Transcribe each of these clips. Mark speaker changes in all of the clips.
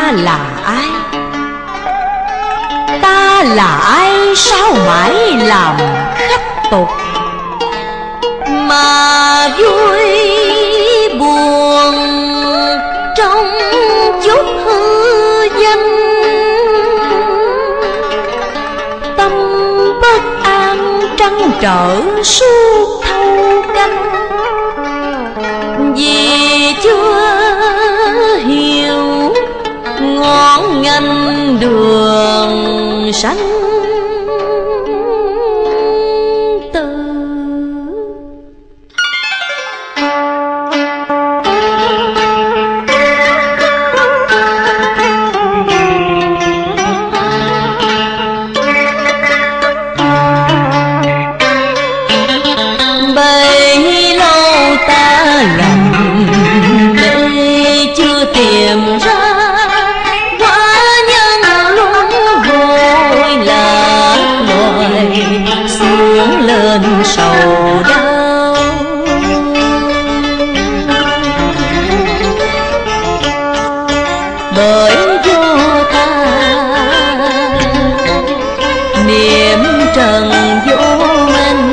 Speaker 1: ta là ai? Ta là ai sao mãi làm khách tục, mà vui buồn trong chút hư danh. Tâm bất an trăn trở suốt thâu canh, vì chưa hiểu ngọn ngành đường sanh tử. Bấy lâu ta lầm mê chưa tìm ra hóa nhân luân hồi là loài xuống lên sầu đau. Bởi vô ta niệm trần vô minh,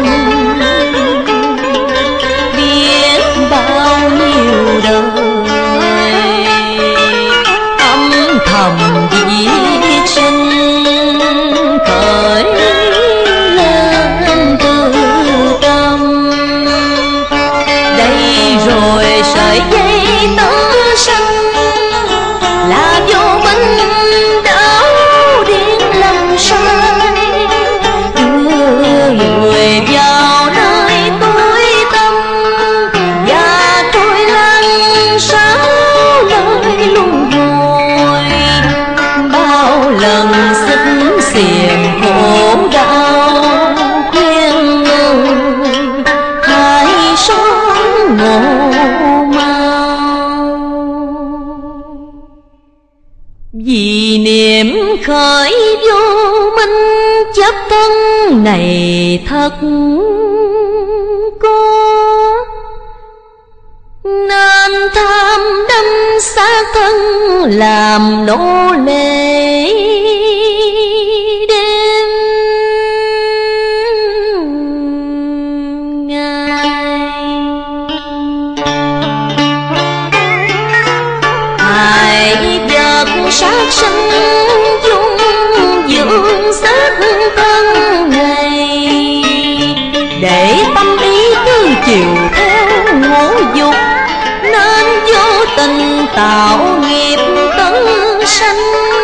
Speaker 1: biết bao nhiêu đời âm thầm viết sinh khởi lên từ tâm. Đây rồi sợi dây tơ sanh là vô minh đảo điên lầm sai, đưa người vào nơi tối tâm và trôi lăn sáu lời luân hồi. Bao lần xích xiềng khổ đau khuyên người hãy sống ngộ mau, vì niệm khởi vô minh chấp thân này thật có, nên tham đắm xác thân làm nô lệ đêm ngày. Hãy vật sát sinh dung dưỡng xác thân này, để tâm ý cứ chiều theo ngũ dục, nên vô tình tạo nghiệp tấn sanh.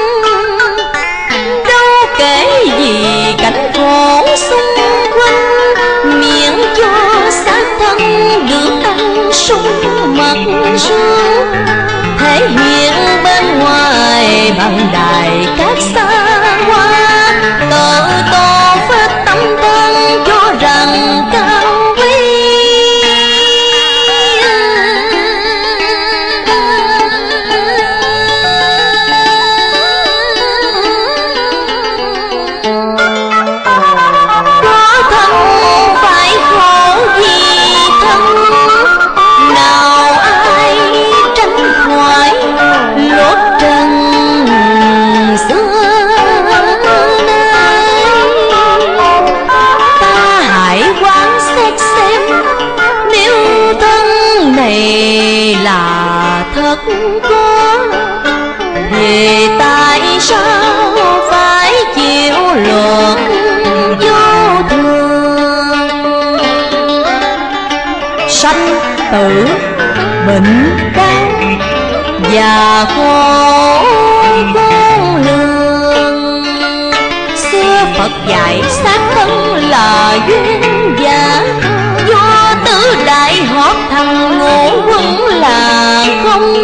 Speaker 1: Đâu kể gì cảnh khổ xung quanh, miễn cho xác thân được ăn sung mặc sướng, thể hiện bên ngoài bằng đài các xa hoa. Tự tô phát tâm thân cho rằng cao quý, có thân phải khổ vì thân, nào ai tránh khỏi lốt trần xưa nay. Ta hãy quán xét xem, nếu thân này là thật có, thì tại sao phải chịu luật vô thường? Sanh tử bệnh đau và khổ khôn lường, xưa Phật dạy xác thân là duyên giả, do tứ đại hợp thành ngũ quẩn là không.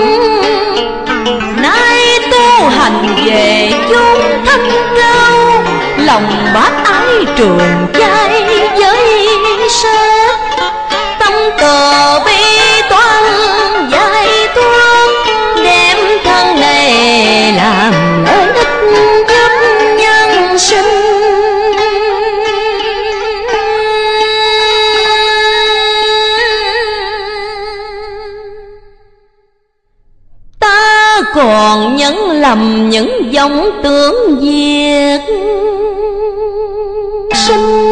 Speaker 1: Nay tu hành về chốn thanh cao, lòng bác ái trường trai với sát, tâm từ bi toan giải thoát, đem thân này làm lợi ích giúp nhân sinh. Ta còn nhẫn lầm những vọng tưởng Việt sinh.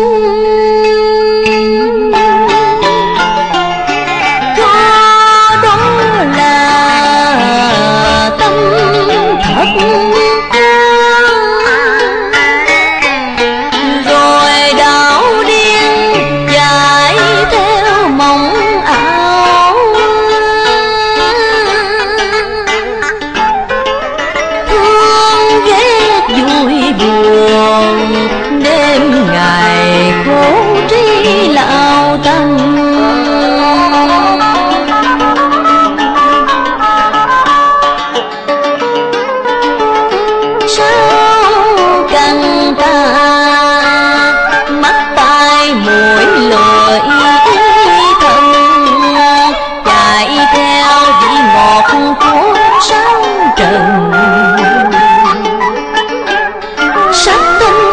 Speaker 1: Có đó là tâm thật, rồi đạo điên chạy theo mộng ảo. Thương ghét vui buồn, đêm ngày khổ trí lao tâm. Sao cần ta mắt tai mũi lưỡi thân, chạy theo vị ngọt của sao trần. Sắc tinh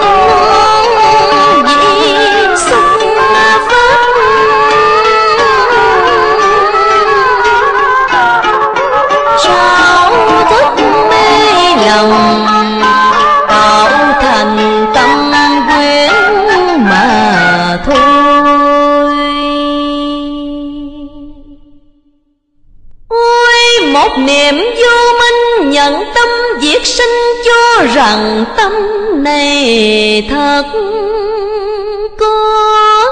Speaker 1: vì xuân pháp, sao thức mê lòng tạo thành tâm quyến mà thôi. Ôi một niệm vô minh nhận tâm diệt sinh, cho rằng tâm này thật có,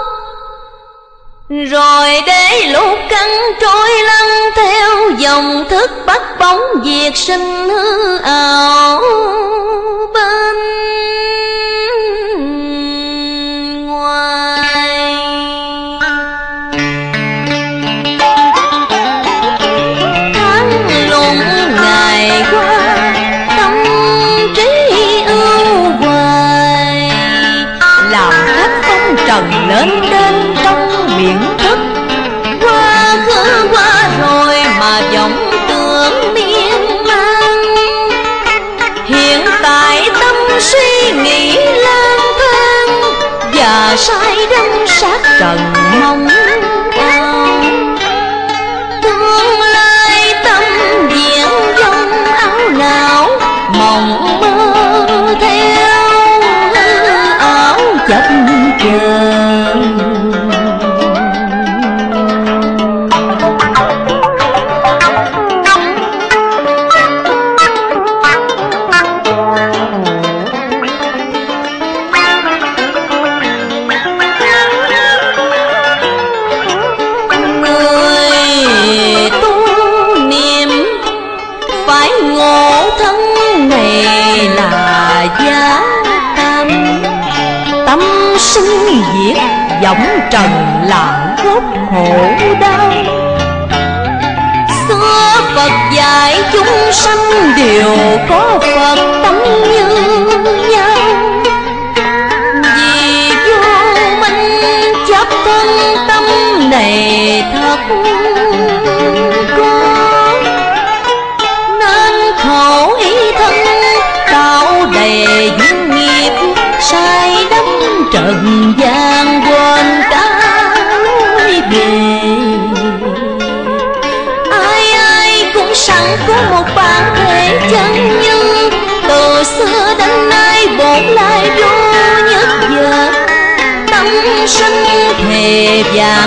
Speaker 1: rồi để lục căn trôi lăn theo dòng thức bắt bóng diệt sinh hư ảo bên ngoài. Tháng lùng ngày qua tâm trí ưu hoài, làm khách phong trần lên đên trong biển thức. Quá khứ qua rồi mà vọng tưởng miên man, hiện tại tâm suy nghĩ lang thang và say đắm sát trần mong ao. Tương lai tâm diễn dông áo não, mộng mơ theo áo chập chờn. Giá tâm tâm sinh diệt vọng trần là gốc khổ đau. Xưa Phật dạy chúng sanh đều có Phật tâm như nhau, vì vô minh chấp thân tâm này thật có, nên khổ ý thân tạo đầy duyên nghiệp, say đắm trần gian quên cả lối về. Ai ai cũng sẵn có một bản thể chân như, từ xưa đến nay bổn lai vô nhất giờ. Tâm sinh thề và